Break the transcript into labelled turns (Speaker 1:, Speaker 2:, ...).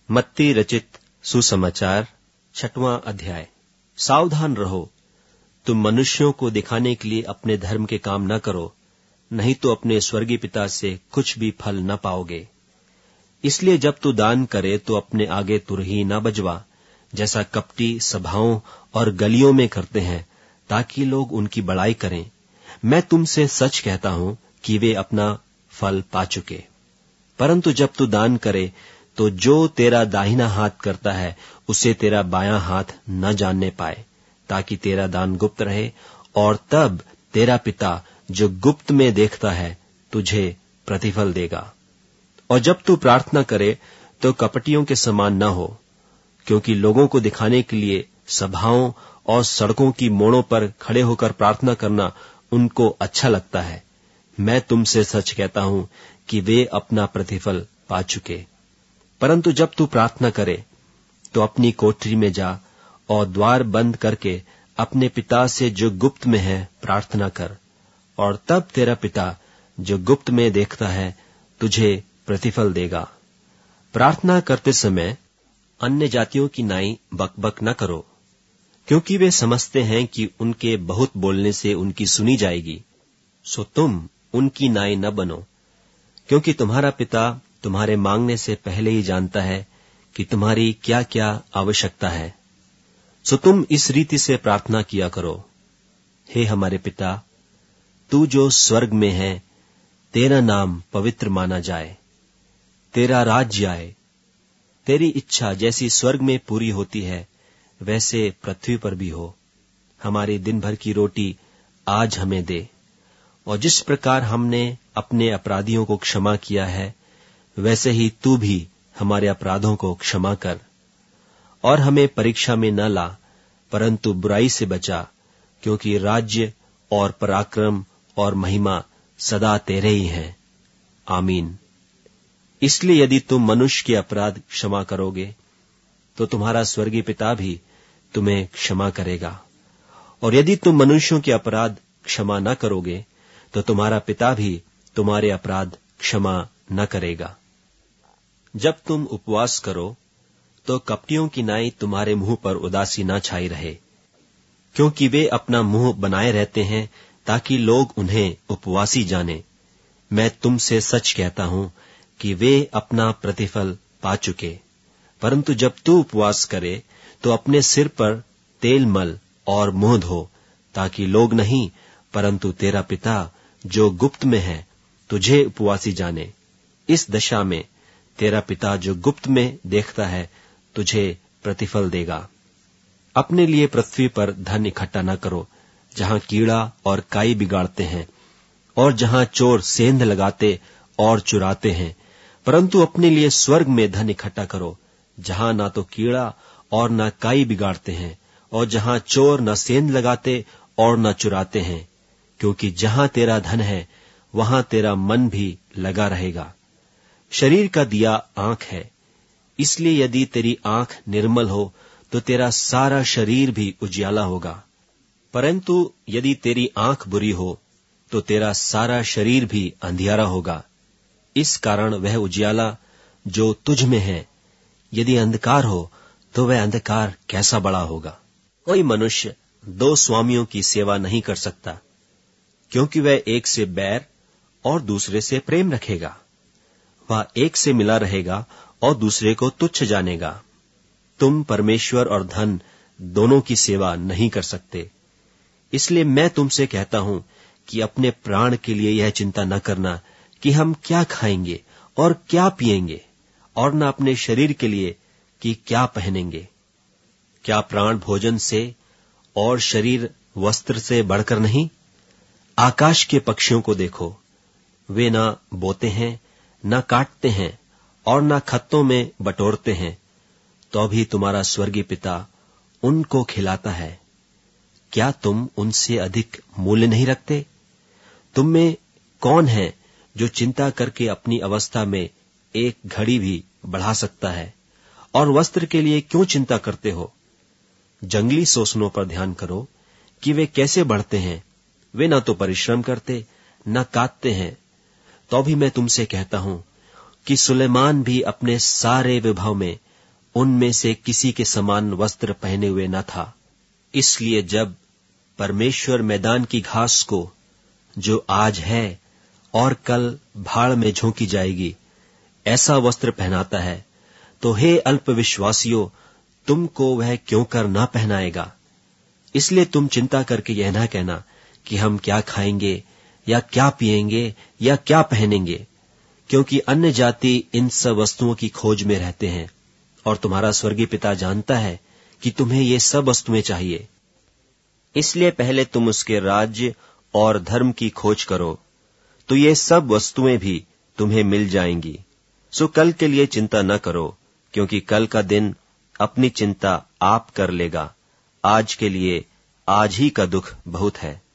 Speaker 1: मत्ती रचित सुसमाचार 6वां अध्याय। सावधान रहो, तुम मनुष्यों को दिखाने के लिए अपने धर्म के काम न करो, नहीं तो अपने स्वर्गीय पिता से कुछ भी फल न पाओगे। इसलिए जब तू दान करे तो अपने आगे तुरही न बजवा, जैसा कपटी सभाओं और गलियों में करते हैं, ताकि लोग उनकी बड़ाई करें। मैं तुमसे सच कहता हूं कि वे अपना फल पा चुके। परंतु जब तू दान करे तो जो तेरा दाहिना हाथ करता है उसे तेरा बायां हाथ न जानने पाए, ताकि तेरा दान गुप्त रहे, और तब तेरा पिता जो गुप्त में देखता है तुझे प्रतिफल देगा। और जब तू प्रार्थना करे तो कपटियों के समान न हो, क्योंकि लोगों को दिखाने के लिए सभाओं और सड़कों की मोड़ों पर खड़े होकर प्रार्थना करना उनको अच्छा लगता है। मैं तुमसे सच कहता हूं कि वे अपना प्रतिफल पा चुके। परंतु जब तू प्रार्थना करे तो अपनी कोठरी में जा और द्वार बंद करके अपने पिता से जो गुप्त में है प्रार्थना कर, और तब तेरा पिता जो गुप्त में देखता है तुझे प्रतिफल देगा। प्रार्थना करते समय अन्य जातियों की नाई बकबक न करो, क्योंकि वे समझते हैं कि उनके बहुत बोलने से उनकी सुनी जाएगी। सो तुम उनकी नाई न बनो, क्योंकि तुम्हारा पिता तुम्हारे मांगने से पहले ही जानता है कि तुम्हारी क्या क्या आवश्यकता है। सो तुम इस रीति से प्रार्थना किया करो, हे हमारे पिता, तू जो स्वर्ग में है, तेरा नाम पवित्र माना जाए, तेरा राज्य आए, तेरी इच्छा जैसी स्वर्ग में पूरी होती है वैसे पृथ्वी पर भी हो। हमारी दिन भर की रोटी आज हमें दे, और जिस प्रकार हमने अपने अपराधियों को क्षमा किया है वैसे ही तू भी हमारे अपराधों को क्षमा कर। और हमें परीक्षा में न ला, परंतु बुराई से बचा, क्योंकि राज्य और पराक्रम और महिमा सदा तेरे ही हैं। आमीन। इसलिए यदि तुम मनुष्य के अपराध क्षमा करोगे तो तुम्हारा स्वर्गीय पिता भी तुम्हें क्षमा करेगा, और यदि तुम मनुष्यों के अपराध क्षमा न करोगे तो तुम्हारा पिता भी तुम्हारे अपराध क्षमा न करेगा। जब तुम उपवास करो तो कपटियों की नाई तुम्हारे मुंह पर उदासी न छाई रहे, क्योंकि वे अपना मुंह बनाए रहते हैं ताकि लोग उन्हें उपवासी जाने। मैं तुमसे सच कहता हूं कि वे अपना प्रतिफल पा चुके। परंतु जब तू उपवास करे तो अपने सिर पर तेल मल और मुंह धो, ताकि लोग नहीं परंतु तेरा पिता जो गुप्त में है तुझे उपवासी जाने। इस दशा में तेरा पिता जो गुप्त में देखता है तुझे प्रतिफल देगा। अपने लिए पृथ्वी पर धन इकट्ठा न करो, जहां कीड़ा और काई बिगाड़ते हैं और जहां चोर सेंध लगाते और चुराते हैं, परंतु अपने लिए स्वर्ग में धन इकट्ठा करो, जहां ना तो कीड़ा और न काई बिगाड़ते हैं और जहां चोर न सेंध लगाते और न चुराते हैं, क्योंकि जहां तेरा धन है वहां तेरा मन भी लगा रहेगा। शरीर का दिया आंख है, इसलिए यदि तेरी आंख निर्मल हो तो तेरा सारा शरीर भी उजियाला होगा। परंतु यदि तेरी आंख बुरी हो तो तेरा सारा शरीर भी अंधियारा होगा। इस कारण वह उजियाला जो तुझ में है यदि अंधकार हो तो वह अंधकार कैसा बड़ा होगा। कोई मनुष्य दो स्वामियों की सेवा नहीं कर सकता, क्योंकि वह एक से बैर और दूसरे से प्रेम रखेगा। वह एक से मिला रहेगा और दूसरे को तुच्छ जानेगा। तुम परमेश्वर और धन दोनों की सेवा नहीं कर सकते। इसलिए मैं तुमसे कहता हूं कि अपने प्राण के लिए यह चिंता न करना कि हम क्या खाएंगे और क्या पिएंगे, और न अपने शरीर के लिए कि क्या पहनेंगे। क्या प्राण भोजन से और शरीर वस्त्र से बढ़कर नहीं? आकाश के पक्षियों को देखो, वे न बोते हैं, न काटते हैं और न खत्तों में बटोरते हैं, तो भी तुम्हारा स्वर्गीय पिता उनको खिलाता है। क्या तुम उनसे अधिक मूल्य नहीं रखते? तुम में कौन है जो चिंता करके अपनी अवस्था में एक घड़ी भी बढ़ा सकता है? और वस्त्र के लिए क्यों चिंता करते हो? जंगली सोसनों पर ध्यान करो कि वे कैसे बढ़ते हैं। वे न तो परिश्रम करते न काटते हैं। तो भी मैं तुमसे कहता हूं कि सुलेमान भी अपने सारे वैभव में उनमें से किसी के समान वस्त्र पहने हुए न था। इसलिए जब परमेश्वर मैदान की घास को, जो आज है और कल भाड़ में झोंकी जाएगी, ऐसा वस्त्र पहनाता है, तो हे अल्पविश्वासियों, तुमको वह क्यों कर ना पहनाएगा। इसलिए तुम चिंता करके यह ना कहना कि हम क्या खाएंगे या क्या पिएंगे या क्या पहनेंगे, क्योंकि अन्य जाति इन सब वस्तुओं की खोज में रहते हैं, और तुम्हारा स्वर्गीय पिता जानता है कि तुम्हें ये सब वस्तुएं चाहिए। इसलिए पहले तुम उसके राज्य और धर्म की खोज करो, तो ये सब वस्तुएं भी तुम्हें मिल जाएंगी। सो कल के लिए चिंता न करो, क्योंकि कल का दिन अपनी चिंता आप कर लेगा। आज के लिए आज ही का दुख बहुत है।